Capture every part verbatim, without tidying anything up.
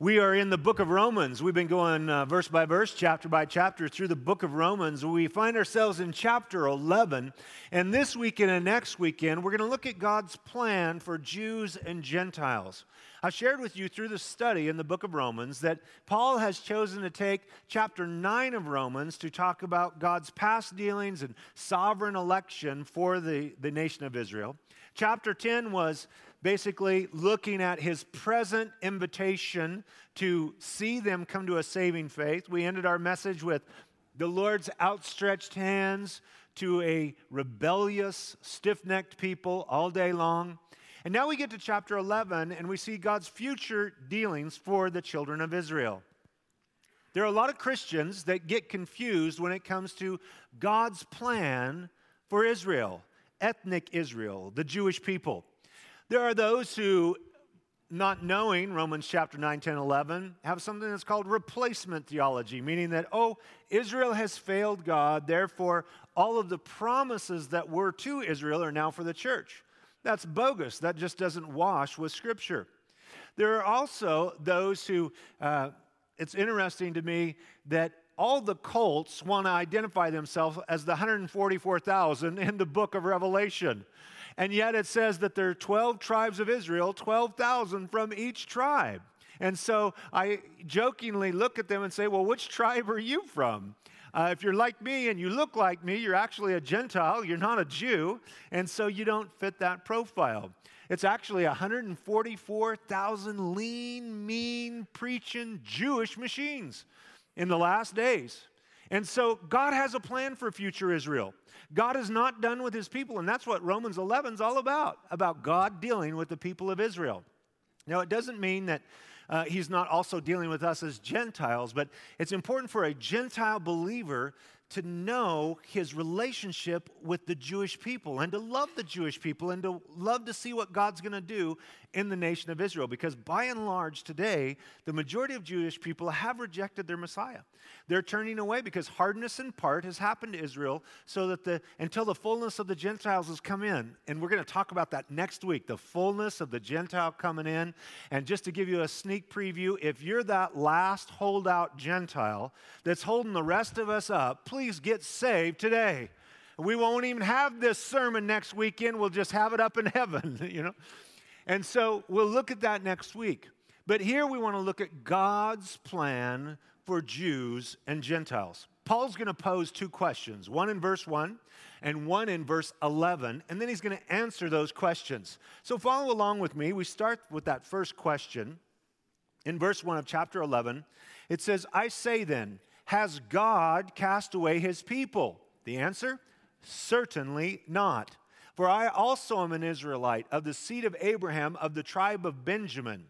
We are in the book of Romans. We've been going uh, verse by verse, chapter by chapter through the book of Romans. We find ourselves in chapter eleven, and this weekend and next weekend, we're going to look at God's plan for Jews and Gentiles. I shared with you through the study in the book of Romans that Paul has chosen to take chapter nine of Romans to talk about God's past dealings and sovereign election for the, the nation of Israel. Chapter ten was basically looking at his present invitation to see them come to a saving faith. We ended our message with the Lord's outstretched hands to a rebellious, stiff-necked people all day long. And now we get to chapter eleven, and we see God's future dealings for the children of Israel. There are a lot of Christians that get confused when it comes to God's plan for Israel, ethnic Israel, the Jewish people. There are those who, not knowing Romans chapter nine, ten, eleven, have something that's called replacement theology, meaning that, oh, Israel has failed God, therefore all of the promises that were to Israel are now for the church. That's bogus. That just doesn't wash with Scripture. There are also those who, uh, it's interesting to me that all the cults want to identify themselves as the one hundred forty-four thousand in the book of Revelation. And yet it says that there are twelve tribes of Israel, twelve thousand from each tribe. And so I jokingly look at them and say, well, which tribe are you from? Uh, if you're like me and you look like me, you're actually a Gentile, you're not a Jew, and so you don't fit that profile. It's actually one hundred forty-four thousand lean, mean, preaching Jewish machines in the last days. And so God has a plan for future Israel. God is not done with his people, and that's what Romans eleven is all about, about God dealing with the people of Israel. Now, it doesn't mean that uh, he's not also dealing with us as Gentiles, but it's important for a Gentile believer to know his relationship with the Jewish people and to love the Jewish people and to love to see what God's going to do in the nation of Israel. Because by and large today, the majority of Jewish people have rejected their Messiah. They're turning away because hardness in part has happened to Israel so that the until the fullness of the Gentiles has come in. And we're going to talk about that next week, the fullness of the Gentile coming in. And just to give you a sneak preview, if you're that last holdout Gentile that's holding the rest of us up, please get saved today. We won't even have this sermon next weekend. We'll just have it up in heaven, you know. And so we'll look at that next week. But here we want to look at God's plan for Jews and Gentiles. Paul's going to pose two questions, one in verse one and one in verse eleven, and then he's going to answer those questions. So follow along with me. We start with that first question. In verse one of chapter eleven, it says, I say then, has God cast away his people? The answer, certainly not. For I also am an Israelite of the seed of Abraham of the tribe of Benjamin.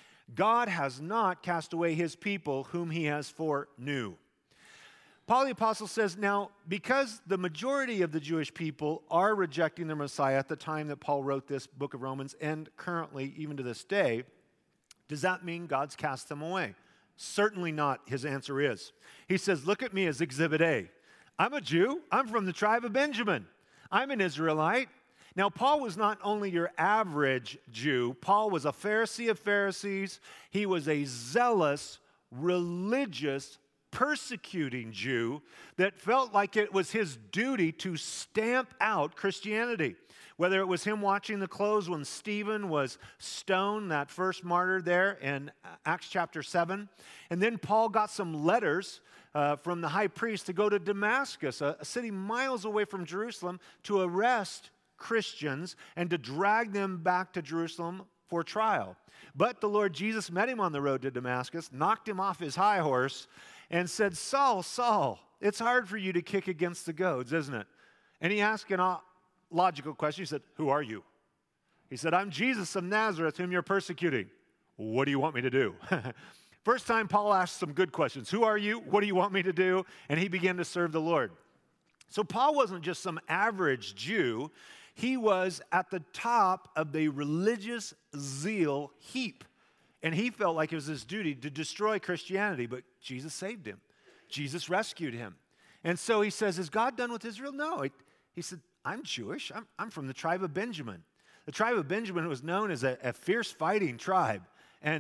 God has not cast away his people whom he has foreknew. Paul the Apostle says, now, because the majority of the Jewish people are rejecting their Messiah at the time that Paul wrote this book of Romans and currently even to this day, does that mean God's cast them away? Certainly not, his answer is. He says, look at me as Exhibit A. I'm a Jew. I'm from the tribe of Benjamin. I'm an Israelite. Now, Paul was not only your average Jew. Paul was a Pharisee of Pharisees. He was a zealous, religious, persecuting Jew that felt like it was his duty to stamp out Christianity. Whether it was him watching the close when Stephen was stoned, that first martyr there in Acts chapter seven. And then Paul got some letters uh, from the high priest to go to Damascus, a, a city miles away from Jerusalem, to arrest Christians and to drag them back to Jerusalem for trial. But the Lord Jesus met him on the road to Damascus, knocked him off his high horse, and said, Saul, Saul, it's hard for you to kick against the goads, isn't it? And he asked an logical question. He said, who are you? He said, I'm Jesus of Nazareth, whom you're persecuting. What do you want me to do? First time Paul asked some good questions. Who are you? What do you want me to do? And he began to serve the Lord. So Paul wasn't just some average Jew. He was at the top of the religious zeal heap. And he felt like it was his duty to destroy Christianity, but Jesus saved him. Jesus rescued him. And so he says, is God done with Israel? No. He said, I'm Jewish. I'm, I'm from the tribe of Benjamin. The tribe of Benjamin was known as a, a fierce fighting tribe. And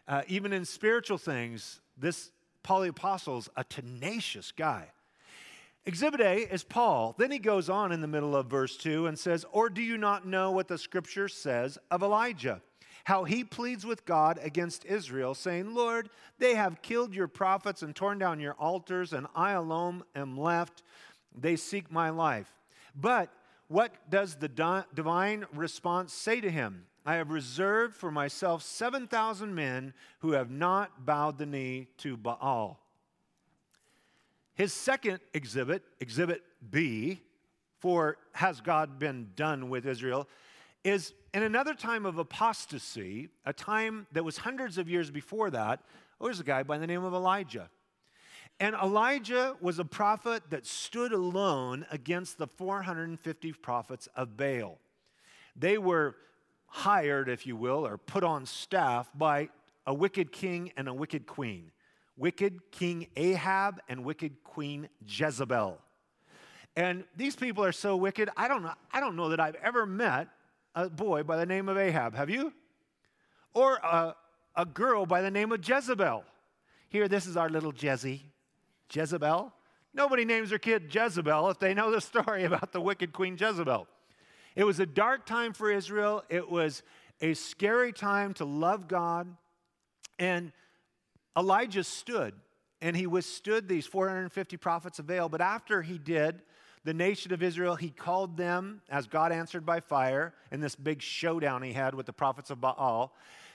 Uh, even in spiritual things, this Paul the Apostle's a tenacious guy. Exhibit A is Paul. Then he goes on in the middle of verse two and says, or do you not know what the scripture says of Elijah? How he pleads with God against Israel, saying, Lord, they have killed your prophets and torn down your altars, and I alone am left. They seek my life. But what does the di- divine response say to him? I have reserved for myself seven thousand men who have not bowed the knee to Baal. His second exhibit, exhibit B, for has God been done with Israel, is in another time of apostasy, a time that was hundreds of years before that. There was a guy by the name of Elijah. And Elijah was a prophet that stood alone against the four hundred fifty prophets of Baal. They were hired, if you will, or put on staff by a wicked king and a wicked queen. Wicked King Ahab and wicked Queen Jezebel. And these people are so wicked, I don't know, I don't know that I've ever met a boy by the name of Ahab. Have you? Or a, a girl by the name of Jezebel. Here, this is our little Jezzy. Jezebel. Nobody names their kid Jezebel if they know the story about the wicked Queen Jezebel. It was a dark time for Israel. It was a scary time to love God. And Elijah stood, and he withstood these four hundred fifty prophets of Baal. But after he did, the nation of Israel, he called them, as God answered by fire, in this big showdown he had with the prophets of Baal.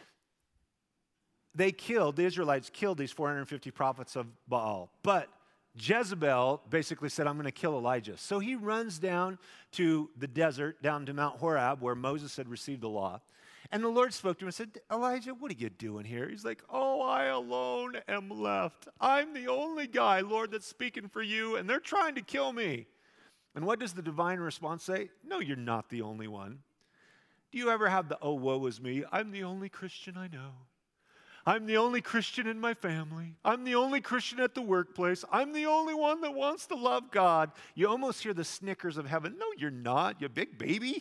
They killed, the Israelites killed these four hundred fifty prophets of Baal. But Jezebel basically said, I'm going to kill Elijah. So he runs down to the desert, down to Mount Horeb, where Moses had received the law. And the Lord spoke to him and said, Elijah, what are you doing here? He's like, oh, I alone am left. I'm the only guy, Lord, that's speaking for you, and they're trying to kill me. And what does the divine response say? No, you're not the only one. Do you ever have the, oh, woe is me, I'm the only Christian I know. I'm the only Christian in my family. I'm the only Christian at the workplace. I'm the only one that wants to love God. You almost hear the snickers of heaven. No, you're not, you big baby.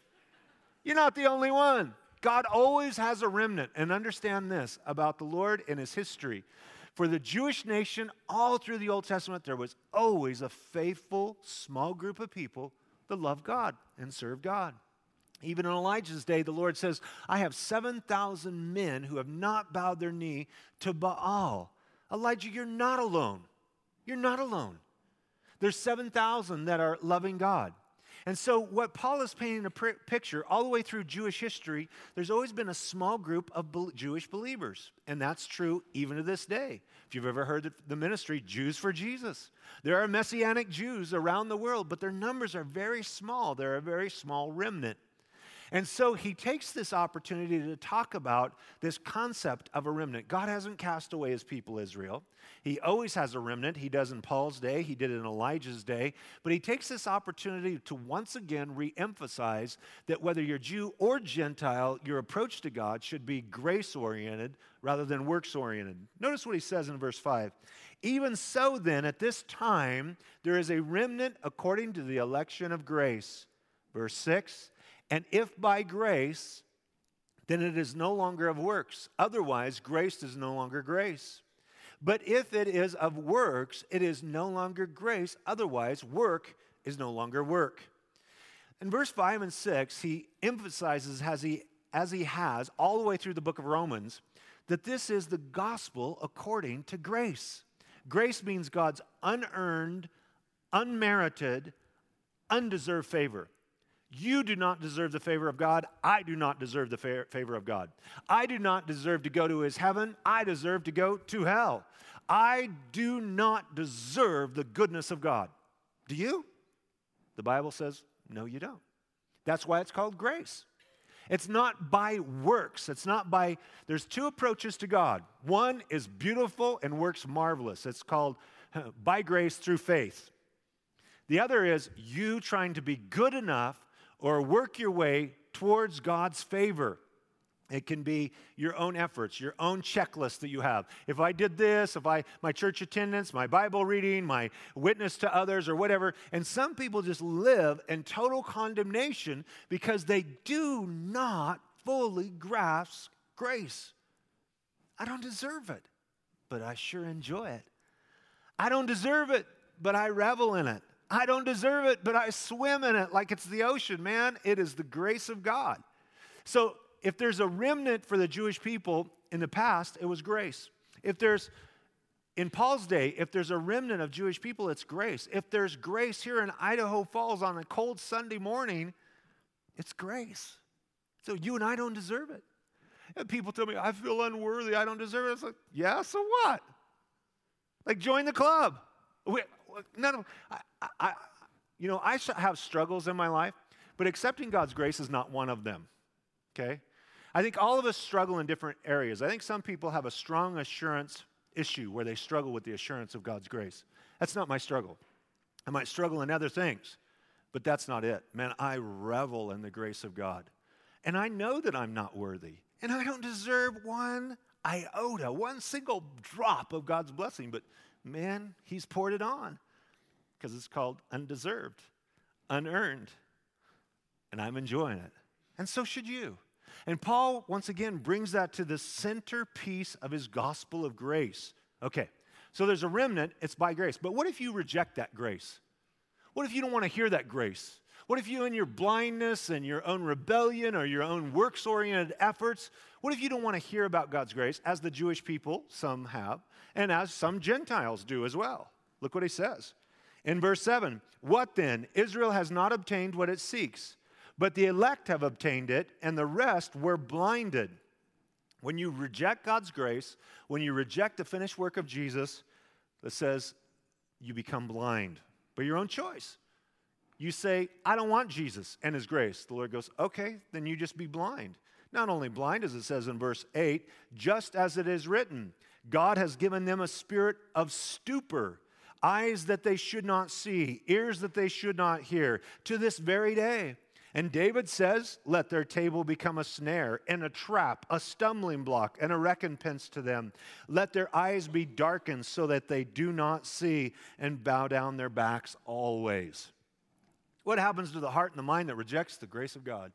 You're not the only one. God always has a remnant. And understand this about the Lord and his history. For the Jewish nation, all through the Old Testament, there was always a faithful, small group of people that love God and serve God. Even in Elijah's day, the Lord says, I have seven thousand men who have not bowed their knee to Baal. Elijah, you're not alone. You're not alone. There's seven thousand that are loving God. And so what Paul is painting a pr- picture, all the way through Jewish history, there's always been a small group of be- Jewish believers. And that's true even to this day. If you've ever heard the, the ministry, Jews for Jesus. There are Messianic Jews around the world, but their numbers are very small. They're a very small remnant. And so he takes this opportunity to talk about this concept of a remnant. God hasn't cast away his people, Israel. He always has a remnant. He does in Paul's day. He did in Elijah's day. But he takes this opportunity to once again reemphasize that whether you're Jew or Gentile, your approach to God should be grace-oriented rather than works-oriented. Notice what he says in verse five. Even so then, at this time, there is a remnant according to the election of grace. Verse six. And if by grace, then it is no longer of works. Otherwise, grace is no longer grace. But if it is of works, it is no longer grace. Otherwise, work is no longer work. In verse five and six, he emphasizes, as he, as he has all the way through the book of Romans, that this is the gospel according to grace. Grace means God's unearned, unmerited, undeserved favor. You do not deserve the favor of God. I do not deserve the fa- favor of God. I do not deserve to go to his heaven. I deserve to go to hell. I do not deserve the goodness of God. Do you? The Bible says, no, you don't. That's why it's called grace. It's not by works. It's not by, there's two approaches to God. One is beautiful and works marvelous. It's called by grace through faith. The other is you trying to be good enough or work your way towards God's favor. It can be your own efforts, your own checklist that you have. If I did this, if I my church attendance, my Bible reading, my witness to others or whatever. And some people just live in total condemnation because they do not fully grasp grace. I don't deserve it, but I sure enjoy it. I don't deserve it, but I revel in it. I don't deserve it, but I swim in it like it's the ocean, man. It is the grace of God. So if there's a remnant for the Jewish people in the past, it was grace. If there's, in Paul's day, if there's a remnant of Jewish people, it's grace. If there's grace here in Idaho Falls on a cold Sunday morning, it's grace. So you and I don't deserve it. And people tell me, I feel unworthy, I don't deserve it. It's like, yeah, so what? Like, join the club. We, none of, I, I, you know, I have struggles in my life, but accepting God's grace is not one of them, okay? I think all of us struggle in different areas. I think some people have a strong assurance issue where they struggle with the assurance of God's grace. That's not my struggle. I might struggle in other things, but that's not it. Man, I revel in the grace of God. And I know that I'm not worthy, and I don't deserve one iota, one single drop of God's blessing, but man, he's poured it on because it's called undeserved, unearned, and I'm enjoying it. And so should you. And Paul, once again, brings that to the centerpiece of his gospel of grace. Okay, so there's a remnant, it's by grace. But what if you reject that grace? What if you don't want to hear that grace? What if you, in your blindness and your own rebellion or your own works-oriented efforts, what if you don't want to hear about God's grace, as the Jewish people, some have, and as some Gentiles do as well? Look what he says. In verse seven, what then? Israel has not obtained what it seeks, but the elect have obtained it, and the rest were blinded. When you reject God's grace, when you reject the finished work of Jesus, it says you become blind by your own choice. You say, I don't want Jesus and his grace. The Lord goes, okay, then you just be blind. Not only blind, as it says in verse eight, just as it is written, God has given them a spirit of stupor, eyes that they should not see, ears that they should not hear, to this very day. And David says, let their table become a snare and a trap, a stumbling block and a recompense to them. Let their eyes be darkened so that they do not see and bow down their backs always. What happens to the heart and the mind that rejects the grace of God?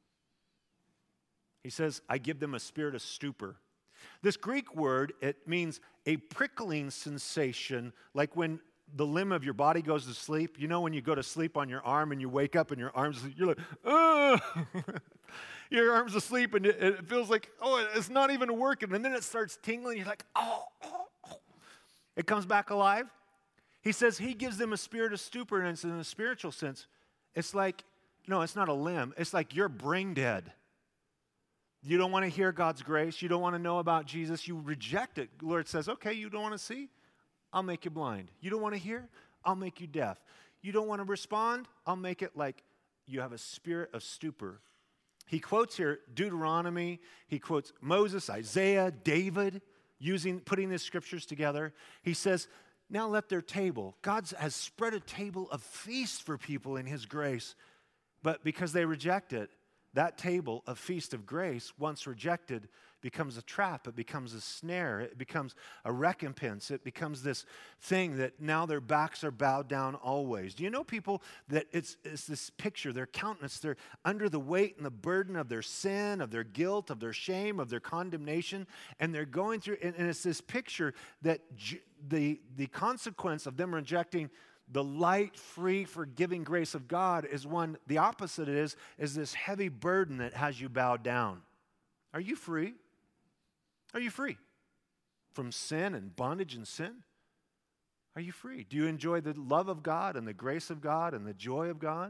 He says, I give them a spirit of stupor. This Greek word, it means a prickling sensation, like when the limb of your body goes to sleep. You know when you go to sleep on your arm and you wake up and your arms, you're like, ugh. Your arm's asleep and it, it feels like, oh, it's not even working. And then it starts tingling. You're like, oh, oh, oh. It comes back alive. He says he gives them a spirit of stupor, and it's in a spiritual sense. It's like, no, it's not a limb. It's like you're brain dead. You don't want to hear God's grace. You don't want to know about Jesus. You reject it. The Lord says, okay, you don't want to see? I'll make you blind. You don't want to hear? I'll make you deaf. You don't want to respond? I'll make it like you have a spirit of stupor. He quotes here Deuteronomy. He quotes Moses, Isaiah, David, using, putting these scriptures together. He says, now let their table. God has spread a table of feast for people in his grace. But because they reject it, that table of feast of grace, once rejected, becomes a trap. It becomes a snare. It becomes a recompense. It becomes this thing that now their backs are bowed down always. Do you know people that it's, it's this picture, their countenance, they're under the weight and the burden of their sin, of their guilt, of their shame, of their condemnation, and they're going through, and, and it's this picture that j- the, the consequence of them rejecting the light, free, forgiving grace of God is one, the opposite is, is this heavy burden that has you bowed down. Are you free? Are you free from sin and bondage and sin? Are you free? Do you enjoy the love of God and the grace of God and the joy of God?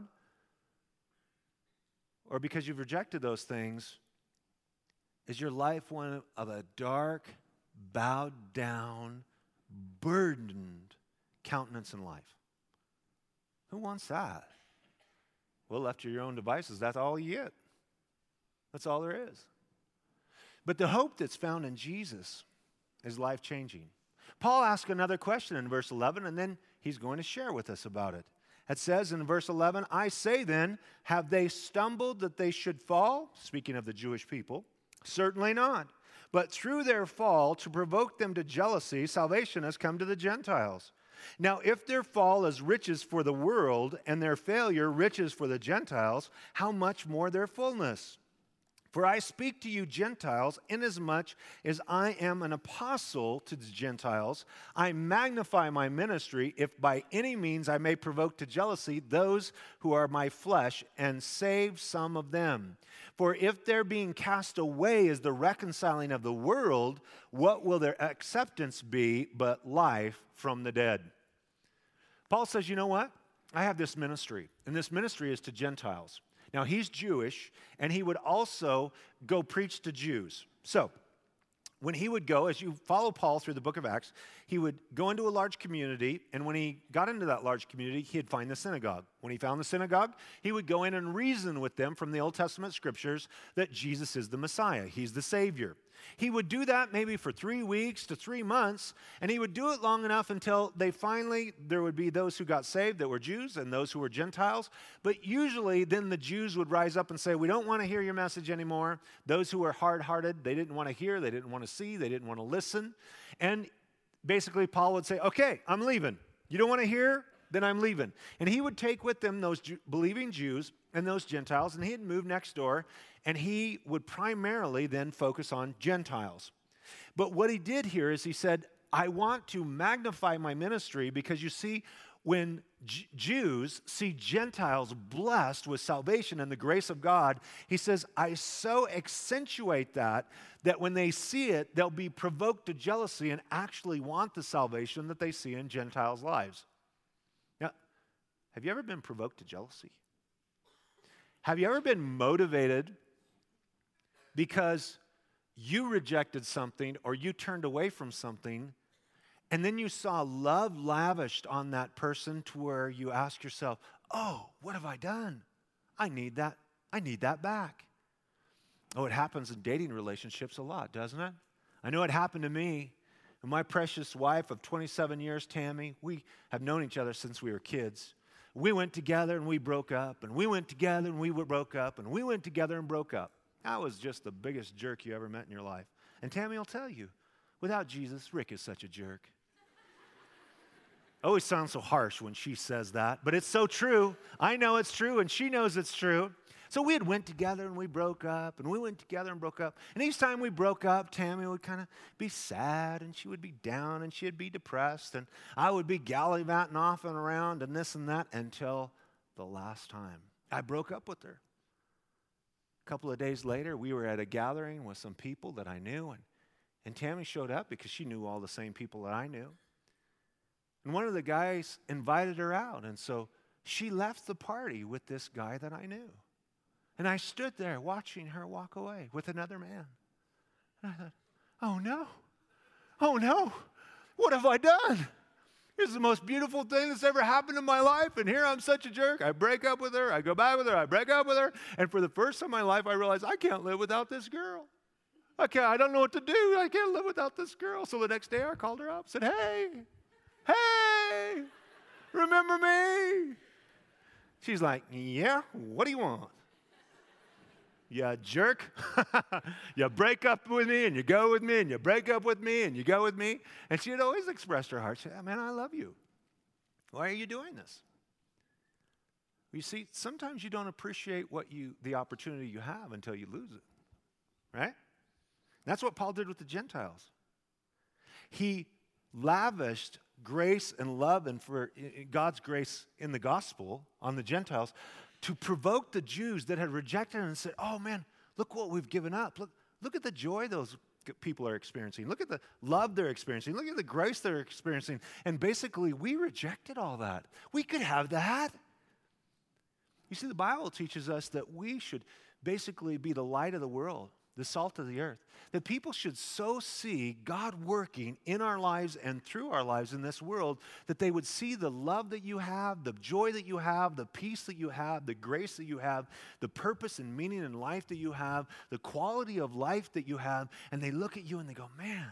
Or because you've rejected those things, is your life one of a dark, bowed down, burdened countenance in life? Who wants that? Well, left to your own devices, that's all you get. That's all there is. But the hope that's found in Jesus is life-changing. Paul asks another question in verse eleven, and then he's going to share with us about it. It says in verse eleven, I say then, have they stumbled that they should fall? Speaking of the Jewish people. Certainly not. But through their fall, to provoke them to jealousy, salvation has come to the Gentiles. Now, if their fall is riches for the world, and their failure riches for the Gentiles, how much more their fullness? For I speak to you Gentiles, inasmuch as I am an apostle to the Gentiles. I magnify my ministry, if by any means I may provoke to jealousy those who are my flesh, and save some of them. For if their being cast away is the reconciling of the world, what will their acceptance be but life from the dead? Paul says, you know what? I have this ministry, and this ministry is to Gentiles. Now, he's Jewish, and he would also go preach to Jews. So, when he would go, as you follow Paul through the book of Acts, he would go into a large community, and when he got into that large community, he'd find the synagogue. When he found the synagogue, he would go in and reason with them from the Old Testament scriptures that Jesus is the Messiah. He's the Savior. He would do that maybe for three weeks to three months, and he would do it long enough until they finally, there would be those who got saved that were Jews and those who were Gentiles. But usually then the Jews would rise up and say, we don't want to hear your message anymore. Those who were hard-hearted, they didn't want to hear, they didn't want to see, they didn't want to listen. And basically Paul would say, okay, I'm leaving. You don't want to hear? Then I'm leaving. And he would take with them those Jew- believing Jews and those Gentiles, and he'd move next door, and he would primarily then focus on Gentiles. But what he did here is he said, I want to magnify my ministry because you see, when J- Jews see Gentiles blessed with salvation and the grace of God, he says, I so accentuate that, that when they see it, they'll be provoked to jealousy and actually want the salvation that they see in Gentiles' lives. Now, have you ever been provoked to jealousy? Have you ever been motivated because you rejected something or you turned away from something, and then you saw love lavished on that person to where you ask yourself, oh, what have I done? I need that. I need that back. Oh, it happens in dating relationships a lot, doesn't it? I know it happened to me. And my precious wife of twenty-seven years, Tammy, we have known each other since we were kids. We went together and we broke up, and we went together and we broke up, and we went together and broke up. I was just the biggest jerk you ever met in your life. And Tammy will tell you, without Jesus, Rick is such a jerk. Always sounds so harsh when she says that, but it's so true. I know it's true, and she knows it's true. So we had went together and we broke up, and we went together and broke up. And each time we broke up, Tammy would kind of be sad, and she would be down, and she'd be depressed, and I would be gallivanting off and around and this and that until the last time I broke up with her. A couple of days later, we were at a gathering with some people that I knew, and, and Tammy showed up because she knew all the same people that I knew. And one of the guys invited her out, and so she left the party with this guy that I knew. And I stood there watching her walk away with another man. And I thought, oh no, oh no, what have I done? This is the most beautiful thing that's ever happened in my life, and here I'm such a jerk. I break up with her, I go back with her, I break up with her, and for the first time in my life, I realized I can't live without this girl. I can't, I don't know what to do. I can't live without this girl. So the next day, I called her up, said, hey, hey, remember me? She's like, yeah, what do you want? You jerk. You break up with me and you go with me and you break up with me and you go with me. And she had always expressed her heart. She said, man, I love you. Why are you doing this? You see, sometimes you don't appreciate what you, the opportunity you have until you lose it. Right? That's what Paul did with the Gentiles. He lavished grace and love and for God's grace in the gospel on the Gentiles to provoke the Jews that had rejected him and said, oh man, look what we've given up. Look, look at the joy those people are experiencing. Look at the love they're experiencing. Look at the grace they're experiencing. And basically, we rejected all that. We could have that. You see, the Bible teaches us that we should basically be the light of the world, the salt of the earth. That people should so see God working in our lives and through our lives in this world that they would see the love that you have, the joy that you have, the peace that you have, the grace that you have, the purpose and meaning in life that you have, the quality of life that you have, and they look at you and they go, man,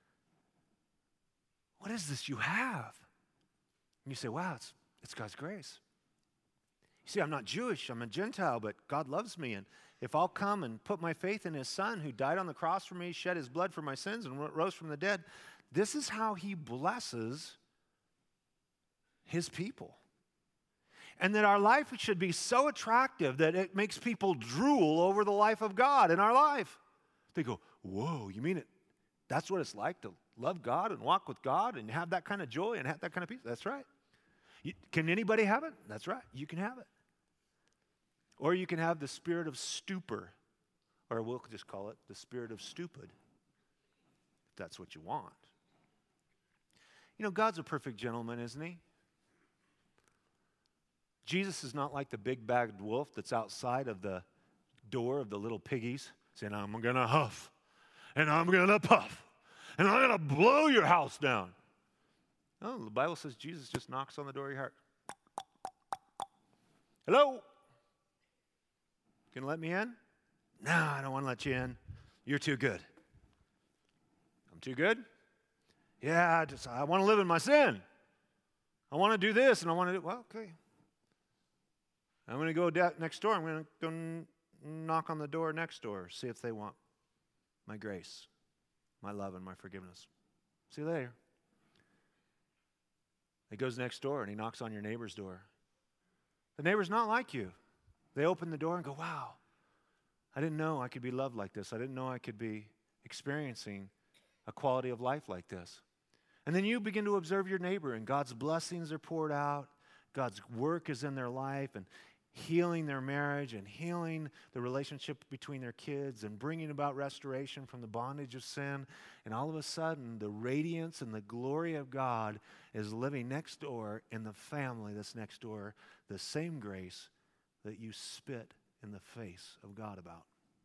what is this you have? And you say, wow, it's, it's God's grace. You see, I'm not Jewish, I'm a Gentile, but God loves me, and if I'll come and put my faith in his son who died on the cross for me, shed his blood for my sins, and rose from the dead, this is how he blesses his people. And that our life should be so attractive that it makes people drool over the life of God in our life. They go, whoa, you mean it? That's what it's like to love God and walk with God and have that kind of joy and have that kind of peace? That's right. You, can anybody have it? That's right. You can have it. Or you can have the spirit of stupor, or we'll just call it the spirit of stupid, if that's what you want. You know, God's a perfect gentleman, isn't he? Jesus is not like the big-bagged wolf that's outside of the door of the little piggies saying, I'm going to huff, and I'm going to puff, and I'm going to blow your house down. No, the Bible says Jesus just knocks on the door of your heart. Hello? Can you let me in? No, I don't want to let you in. You're too good. I'm too good? Yeah, I, just, I want to live in my sin. I want to do this, and I want to do, well, okay. I'm going to go da- next door. I'm going to go n- knock on the door next door, see if they want my grace, my love, and my forgiveness. See you later. He goes next door, and he knocks on your neighbor's door. The neighbor's not like you. They open the door and go, wow, I didn't know I could be loved like this. I didn't know I could be experiencing a quality of life like this. And then you begin to observe your neighbor, and God's blessings are poured out. God's work is in their life, and healing their marriage and healing the relationship between their kids and bringing about restoration from the bondage of sin. And all of a sudden, the radiance and the glory of God is living next door in the family that's next door, the same grace that you spit in the face of God about.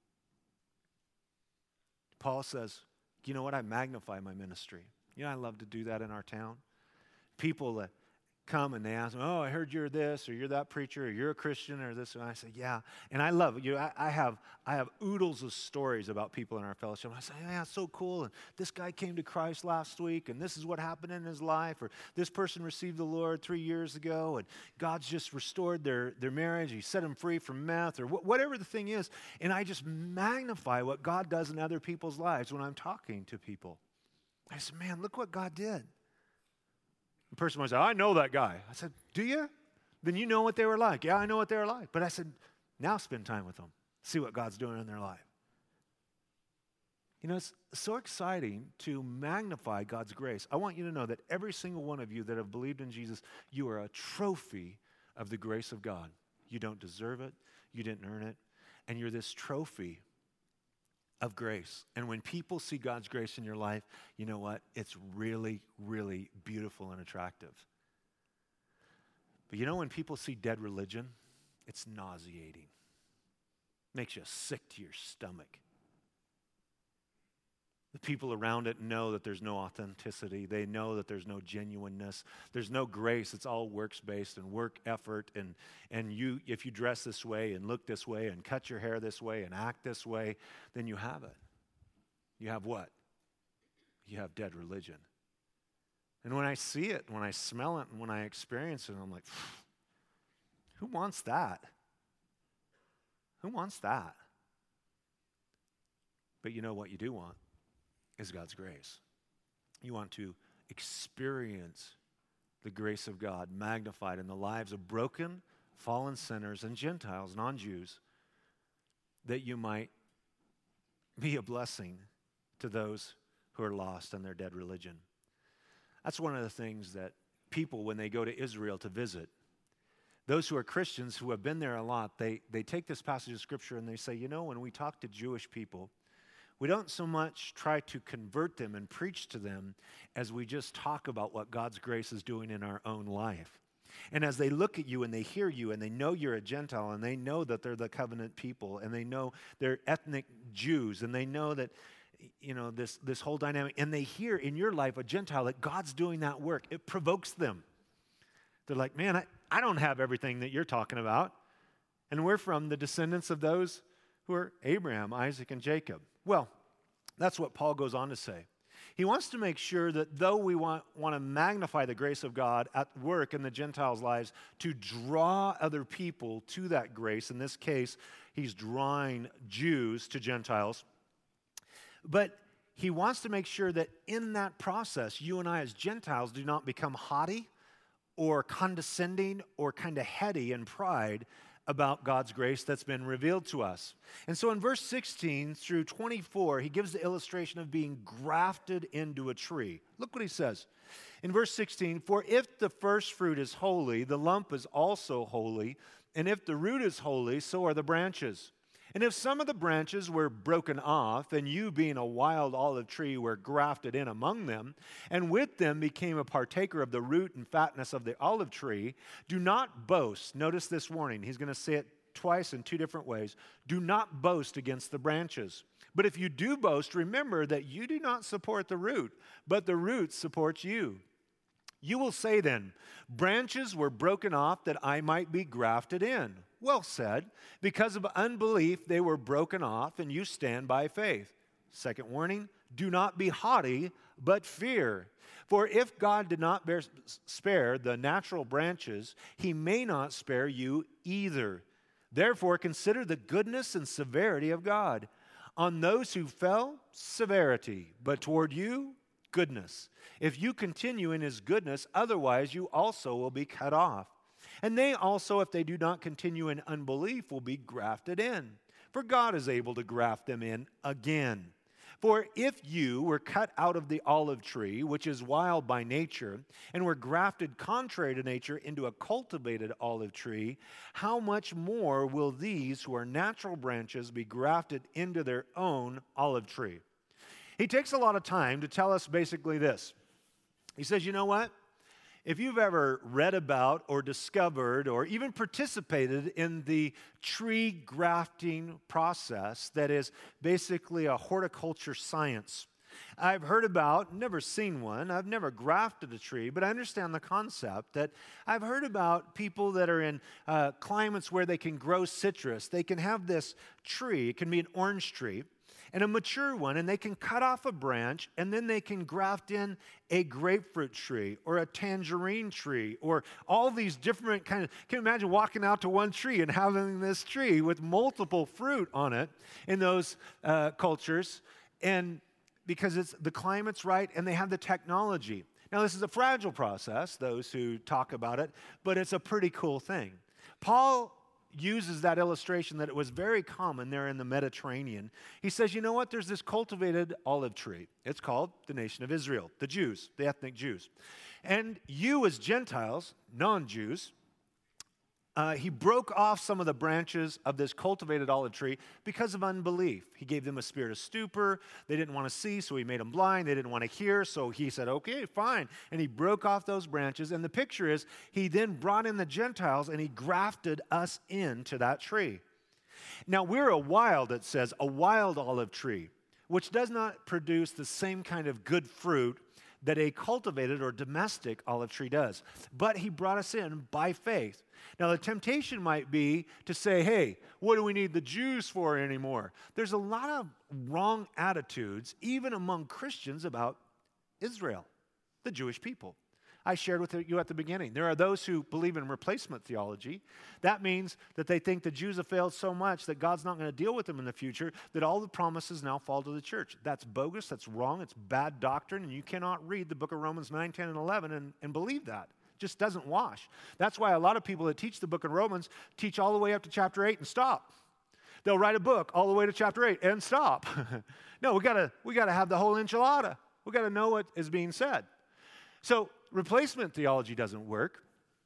Paul says, you know what? I magnify my ministry. You know, I love to do that in our town. People that come and they ask me, oh, I heard you're this, or you're that preacher, or you're a Christian, or this. And I say, yeah. And I love it. You know, I, I have I have oodles of stories about people in our fellowship. And I say, yeah, it's so cool. And this guy came to Christ last week, and this is what happened in his life. Or this person received the Lord three years ago, and God's just restored their, their marriage. He set them free from meth, or wh- whatever the thing is. And I just magnify what God does in other people's lives when I'm talking to people. I said, man, look what God did. The person might say, I know that guy. I said, do you? Then you know what they were like. Yeah, I know what they were like. But I said, now spend time with them. See what God's doing in their life. You know, it's so exciting to magnify God's grace. I want you to know that every single one of you that have believed in Jesus, you are a trophy of the grace of God. You don't deserve it. You didn't earn it. And you're this trophy of grace. And when people see God's grace in your life, you know what? It's really, really beautiful and attractive. But you know when people see dead religion, it's nauseating. Makes you sick to your stomach. The people around it know that there's no authenticity. They know that there's no genuineness. There's no grace. It's all works-based and work effort. And, and you, if you dress this way and look this way and cut your hair this way and act this way, then you have it. You have what? You have dead religion. And when I see it, when I smell it, and when I experience it, I'm like, who wants that? Who wants that? But you know what you do want? Is God's grace. You want to experience the grace of God magnified in the lives of broken, fallen sinners and Gentiles, non-Jews, that you might be a blessing to those who are lost in their dead religion. That's one of the things that people, when they go to Israel to visit, those who are Christians who have been there a lot, they, they take this passage of Scripture and they say, you know, when we talk to Jewish people, we don't so much try to convert them and preach to them as we just talk about what God's grace is doing in our own life. And as they look at you and they hear you and they know you're a Gentile and they know that they're the covenant people and they know they're ethnic Jews and they know that, you know, this, this whole dynamic, and they hear in your life a Gentile that God's doing that work, it provokes them. They're like, man, I, I don't have everything that you're talking about. And we're from the descendants of those who are Abraham, Isaac, and Jacob. Well, that's what Paul goes on to say. He wants to make sure that though we want, want to magnify the grace of God at work in the Gentiles' lives to draw other people to that grace, in this case, he's drawing Jews to Gentiles, but he wants to make sure that in that process, you and I as Gentiles do not become haughty or condescending or kind of heady in pride about God's grace that's been revealed to us. And so in verse sixteen through twenty-four, he gives the illustration of being grafted into a tree. Look what he says. In verse sixteen, "For if the first fruit is holy, the lump is also holy, and if the root is holy, so are the branches. And if some of the branches were broken off, and you being a wild olive tree were grafted in among them, and with them became a partaker of the root and fatness of the olive tree, do not boast." Notice this warning. He's going to say it twice in two different ways. "Do not boast against the branches. But if you do boast, remember that you do not support the root, but the root supports you. You will say then, 'Branches were broken off that I might be grafted in.' Well said. Because of unbelief they were broken off, and you stand by faith." Second warning, "Do not be haughty, but fear. For if God did not bear, spare the natural branches, he may not spare you either. Therefore consider the goodness and severity of God. On those who fell, severity, but toward you, goodness. If you continue in his goodness, otherwise you also will be cut off. And they also, if they do not continue in unbelief, will be grafted in. For God is able to graft them in again. For if you were cut out of the olive tree, which is wild by nature, and were grafted contrary to nature into a cultivated olive tree, how much more will these who are natural branches be grafted into their own olive tree?" He takes a lot of time to tell us basically this. He says, you know what? If you've ever read about or discovered or even participated in the tree grafting process that is basically a horticulture science, I've heard about, never seen one, I've never grafted a tree, but I understand the concept that I've heard about people that are in uh, climates where they can grow citrus. They can have this tree, it can be an orange tree, and a mature one, and they can cut off a branch, and then they can graft in a grapefruit tree or a tangerine tree or all these different kind of, can you imagine walking out to one tree and having this tree with multiple fruit on it in those uh, cultures, and because it's the climate's right and they have the technology. Now, this is a fragile process, those who talk about it, but it's a pretty cool thing. Paul uses that illustration that it was very common there in the Mediterranean. He says, you know what? There's this cultivated olive tree. It's called the nation of Israel, the Jews, the ethnic Jews. And you as Gentiles, non-Jews, uh, he broke off some of the branches of this cultivated olive tree because of unbelief. He gave them a spirit of stupor. They didn't want to see, so he made them blind. They didn't want to hear, so he said, okay, fine. And he broke off those branches. And the picture is he then brought in the Gentiles and he grafted us into that tree. Now, we're a wild, it says, a wild olive tree, which does not produce the same kind of good fruit that a cultivated or domestic olive tree does. But he brought us in by faith. Now, the temptation might be to say, hey, what do we need the Jews for anymore? There's a lot of wrong attitudes, even among Christians, about Israel, the Jewish people. I shared with you at the beginning. There are those who believe in replacement theology. That means that they think the Jews have failed so much that God's not going to deal with them in the future, that all the promises now fall to the church. That's bogus, that's wrong, it's bad doctrine, and you cannot read the book of Romans nine, ten, and eleven and, and believe that. It just doesn't wash. That's why a lot of people that teach the book of Romans teach all the way up to chapter eight and stop. They'll write a book all the way to chapter eight and stop. No, we gotta we gotta have the whole enchilada. We gotta know what is being said. So replacement theology doesn't work.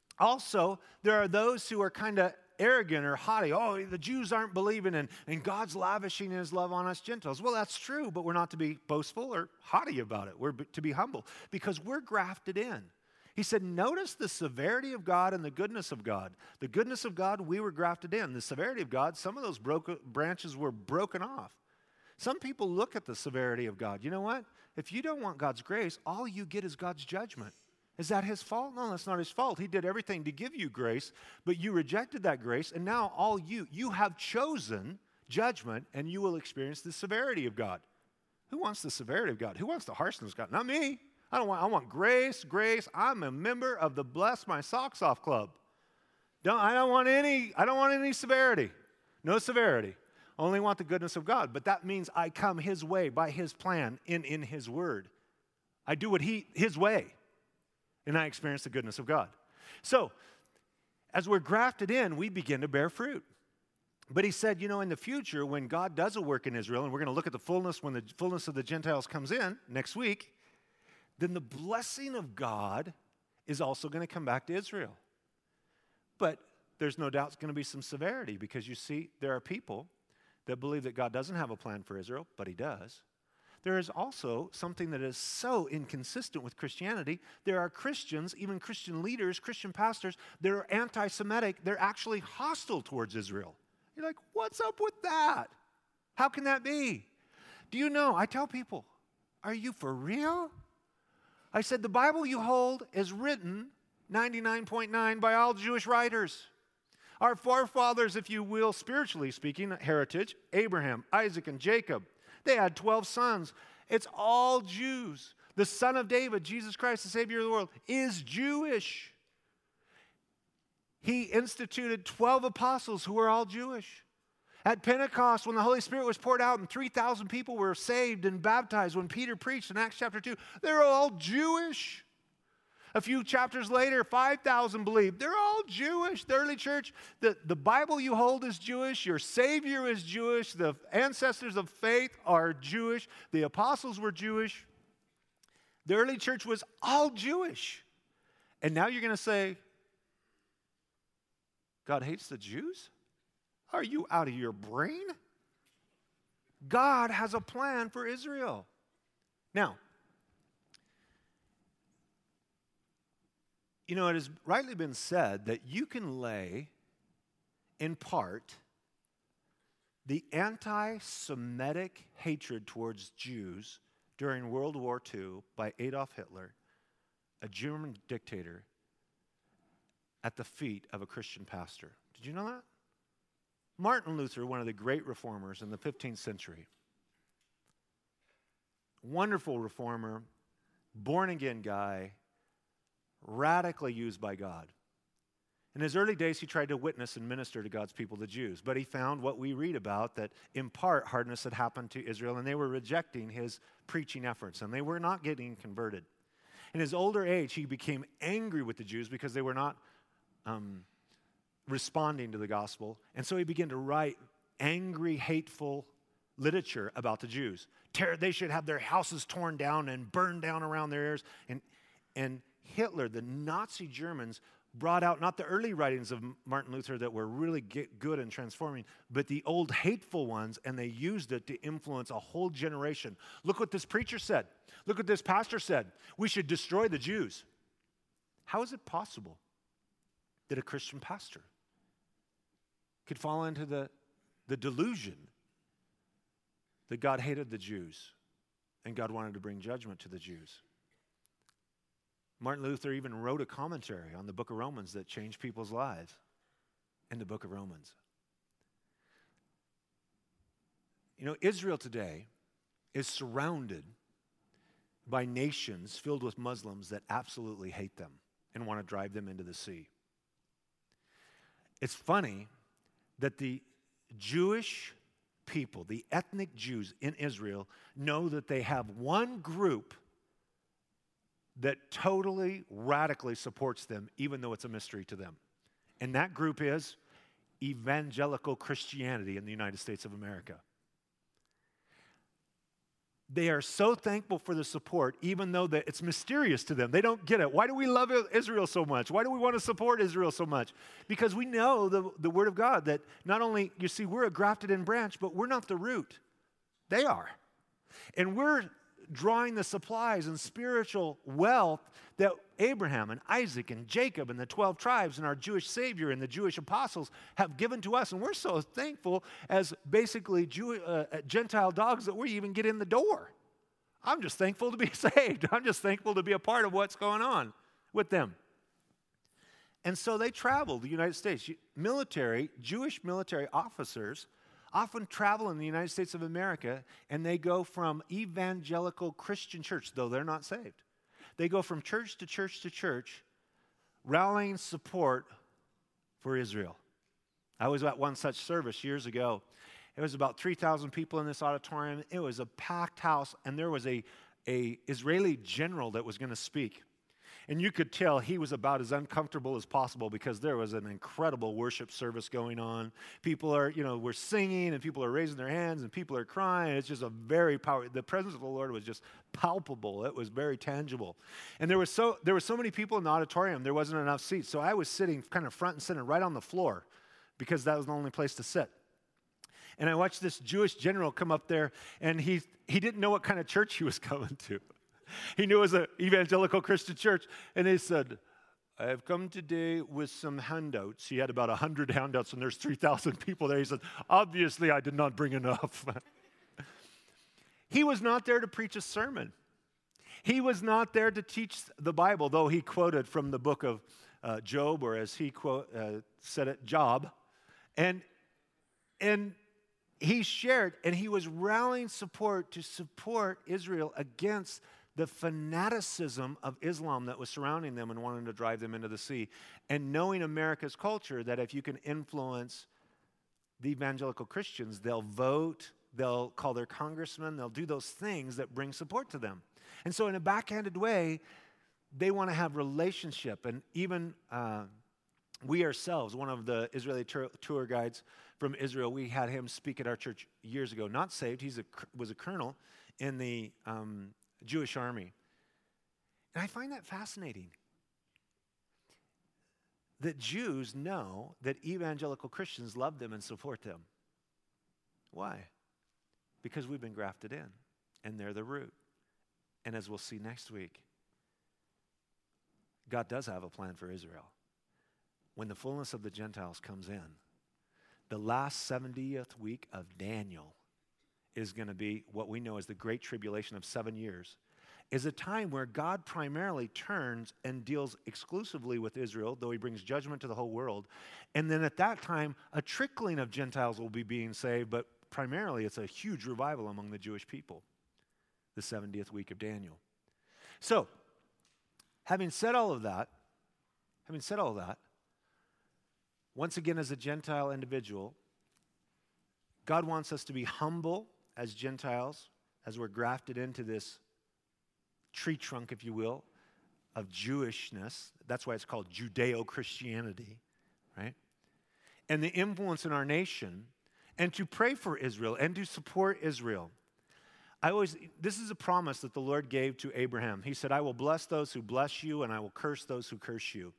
Also, there are those who are kind of arrogant or haughty. Oh, the Jews aren't believing, and, and God's lavishing his love on us Gentiles. Well, that's true, but we're not to be boastful or haughty about it. We're to be humble because we're grafted in. He said, notice the severity of God and the goodness of God. The goodness of God, we were grafted in. The severity of God, some of those broke, branches were broken off. Some people look at the severity of God. You know what? If you don't want God's grace, all you get is God's judgment. Is that his fault? No, that's not his fault. He did everything to give you grace, but you rejected that grace, and now all you, you have chosen judgment, and you will experience the severity of God. Who wants the severity of God? Who wants the harshness of God? Not me. I don't want, I want grace, grace. I'm a member of the Bless My Socks Off Club. Don't, I don't want any, I don't want any severity. No severity. Only want the goodness of God. But that means I come his way, by his plan, in, in his word. I do what he, his way. And I experience the goodness of God. So, as we're grafted in, we begin to bear fruit. But he said, you know, in the future, when God does a work in Israel, and we're going to look at the fullness when the fullness of the Gentiles comes in next week, then the blessing of God is also going to come back to Israel. But there's no doubt it's going to be some severity, because you see, there are people that believe that God doesn't have a plan for Israel, but he does. There is also something that is so inconsistent with Christianity. There are Christians, even Christian leaders, Christian pastors, that are anti-Semitic. They're actually hostile towards Israel. You're like, what's up with that? How can that be? Do you know, I tell people, are you for real? I said, the Bible you hold is written ninety-nine point nine by all Jewish writers. Our forefathers, if you will, spiritually speaking, heritage, Abraham, Isaac, and Jacob, they had twelve sons. It's all Jews. The son of David, Jesus Christ, the Savior of the world, is Jewish. He instituted twelve apostles who were all Jewish. At Pentecost, when the Holy Spirit was poured out and three thousand people were saved and baptized, when Peter preached in Acts chapter two, they were all Jewish. A few chapters later, five thousand believed. They're all Jewish. The early church, the, the Bible you hold is Jewish. Your Savior is Jewish. The ancestors of faith are Jewish. The apostles were Jewish. The early church was all Jewish. And now you're going to say, God hates the Jews? Are you out of your brain? God has a plan for Israel. Now, you know, it has rightly been said that you can lay, in part, the anti-Semitic hatred towards Jews during World War Two by Adolf Hitler, a German dictator, at the feet of a Christian pastor. Did you know that? Martin Luther, one of the great reformers in the fifteenth century, wonderful reformer, born-again guy, radically used by God. In his early days, he tried to witness and minister to God's people, the Jews, but he found what we read about, that in part hardness had happened to Israel, and they were rejecting his preaching efforts, and they were not getting converted. In his older age, he became angry with the Jews because they were not um, responding to the gospel, and so he began to write angry, hateful literature about the Jews. Tear, they should have their houses torn down and burned down around their ears. And, and Hitler, the Nazi Germans, brought out not the early writings of Martin Luther that were really get good and transforming, but the old hateful ones, and they used it to influence a whole generation. Look what this preacher said. Look what this pastor said. We should destroy the Jews. How is it possible that a Christian pastor could fall into the, the delusion that God hated the Jews and God wanted to bring judgment to the Jews? Martin Luther even wrote a commentary on the book of Romans that changed people's lives in the book of Romans. You know, Israel today is surrounded by nations filled with Muslims that absolutely hate them and want to drive them into the sea. It's funny that the Jewish people, the ethnic Jews in Israel, know that they have one group that totally, radically supports them, even though it's a mystery to them. And that group is evangelical Christianity in the United States of America. They are so thankful for the support, even though that it's mysterious to them. They don't get it. Why do we love Israel so much? Why do we want to support Israel so much? Because we know the, the Word of God, that not only, you see, we're a grafted in branch, but we're not the root. They are. And we're drawing the supplies and spiritual wealth that Abraham and Isaac and Jacob and the twelve tribes and our Jewish Savior and the Jewish apostles have given to us. And we're so thankful as basically Jew, uh, Gentile dogs that we even get in the door. I'm just thankful to be saved. I'm just thankful to be a part of what's going on with them. And so they traveled the United States. Military, Jewish military officers often travel in the United States of America, and they go from evangelical Christian church, though they're not saved. They go from church to church to church, rallying support for Israel. I was at one such service years ago. It was about three thousand people in this auditorium. It was a packed house, and there was a, a Israeli general that was going to speak. And you could tell he was about as uncomfortable as possible because there was an incredible worship service going on. People are, you know, we're singing and people are raising their hands and people are crying. It's just a very powerful, the presence of the Lord was just palpable. It was very tangible. And there was so there were so many people in the auditorium, there wasn't enough seats. So I was sitting kind of front and center right on the floor because that was the only place to sit. And I watched this Jewish general come up there, and he he didn't know what kind of church he was coming to. He knew it was an evangelical Christian church, and he said, I have come today with some handouts. He had about one hundred handouts, and there's three thousand people there. He said, obviously, I did not bring enough. He was not there to preach a sermon. He was not there to teach the Bible, though he quoted from the book of uh, Job, or as he quote, uh, said it, Job. And, and he shared, and he was rallying support to support Israel against the fanaticism of Islam that was surrounding them and wanting to drive them into the sea. And knowing America's culture, that if you can influence the evangelical Christians, they'll vote, they'll call their congressman, they'll do those things that bring support to them. And so in a backhanded way, they want to have relationship. And even uh, we ourselves, one of the Israeli tour, tour guides from Israel, we had him speak at our church years ago, not saved, he was a colonel in the um, Jewish army. And I find that fascinating. That Jews know that evangelical Christians love them and support them. Why? Because we've been grafted in, and they're the root. And as we'll see next week, God does have a plan for Israel. When the fullness of the Gentiles comes in, the last seventieth week of Daniel is going to be what we know as the Great Tribulation of seven years, is a time where God primarily turns and deals exclusively with Israel, though he brings judgment to the whole world. And then at that time, a trickling of Gentiles will be being saved, but primarily it's a huge revival among the Jewish people, the seventieth week of Daniel. So, having said all of that, having said all of that, once again as a Gentile individual, God wants us to be humble as Gentiles, as we're grafted into this tree trunk, if you will, of Jewishness. That's why it's called Judeo-Christianity, right? And the influence in our nation, and to pray for Israel and to support Israel. I always, this is a promise that the Lord gave to Abraham. He said, I will bless those who bless you, and I will curse those who curse you.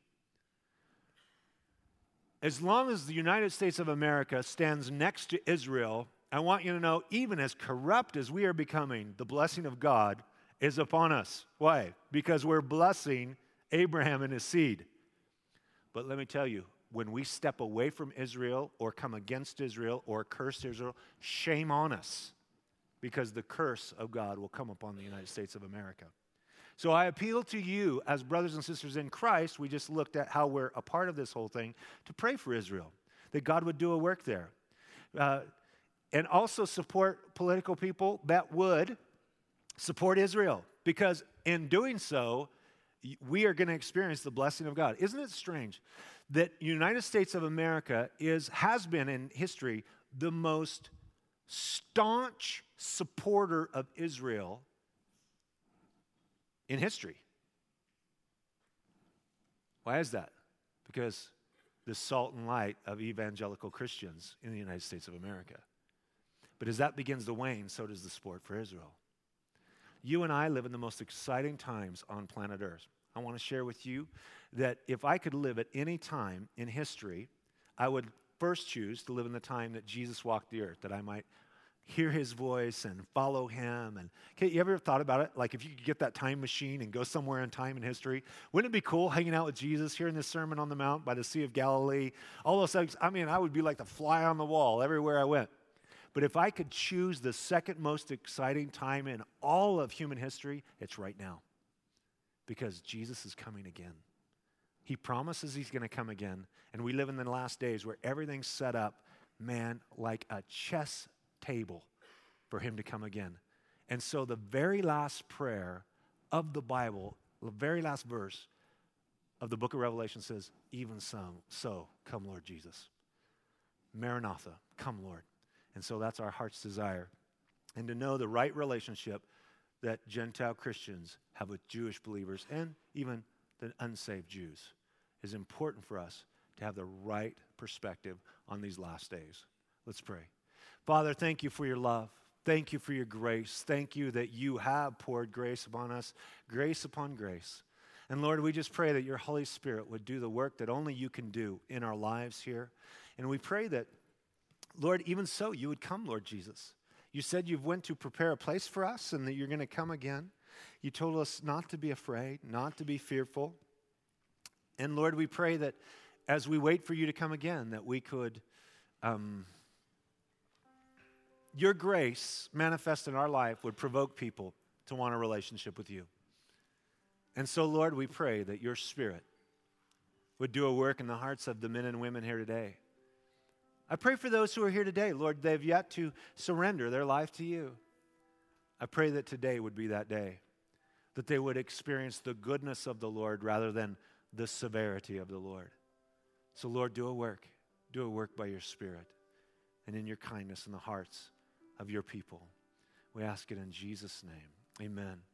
As long as the United States of America stands next to Israel, I want you to know, even as corrupt as we are becoming, the blessing of God is upon us. Why? Because we're blessing Abraham and his seed. But let me tell you, when we step away from Israel or come against Israel or curse Israel, shame on us, because the curse of God will come upon the United States of America. So I appeal to you as brothers and sisters in Christ, we just looked at how we're a part of this whole thing, to pray for Israel, that God would do a work there. Uh, and also support political people that would support Israel, because in doing so, we are going to experience the blessing of God. Isn't it strange that United States of America is has been in history the most staunch supporter of Israel in history? Why is that? Because the salt and light of evangelical Christians in the United States of America. But as that begins to wane, so does the support for Israel. You and I live in the most exciting times on planet Earth. I want to share with you that if I could live at any time in history, I would first choose to live in the time that Jesus walked the earth, that I might hear his voice and follow him. And okay, you ever thought about it? Like if you could get that time machine and go somewhere in time in history, wouldn't it be cool hanging out with Jesus, hearing this Sermon on the Mount by the Sea of Galilee? All those things. I mean, I would be like the fly on the wall everywhere I went. But if I could choose the second most exciting time in all of human history, it's right now. Because Jesus is coming again. He promises he's going to come again. And we live in the last days where everything's set up, man, like a chess table for him to come again. And so the very last prayer of the Bible, the very last verse of the book of Revelation says, even so, so come Lord Jesus. Maranatha, come Lord. And so that's our heart's desire. And to know the right relationship that Gentile Christians have with Jewish believers and even the unsaved Jews. It's important for us to have the right perspective on these last days. Let's pray. Father, thank you for your love. Thank you for your grace. Thank you that you have poured grace upon us, grace upon grace. And Lord, we just pray that your Holy Spirit would do the work that only you can do in our lives here. And we pray that, Lord, even so, you would come, Lord Jesus. You said you went to prepare a place for us and that you're going to come again. You told us not to be afraid, not to be fearful. And Lord, we pray that as we wait for you to come again, that we could, um, your grace manifest in our life would provoke people to want a relationship with you. And so, Lord, we pray that your Spirit would do a work in the hearts of the men and women here today. I pray for those who are here today, Lord, they've yet to surrender their life to you. I pray that today would be that day, that they would experience the goodness of the Lord rather than the severity of the Lord. So, Lord, do a work. Do a work by your Spirit and in your kindness in the hearts of your people. We ask it in Jesus' name. Amen.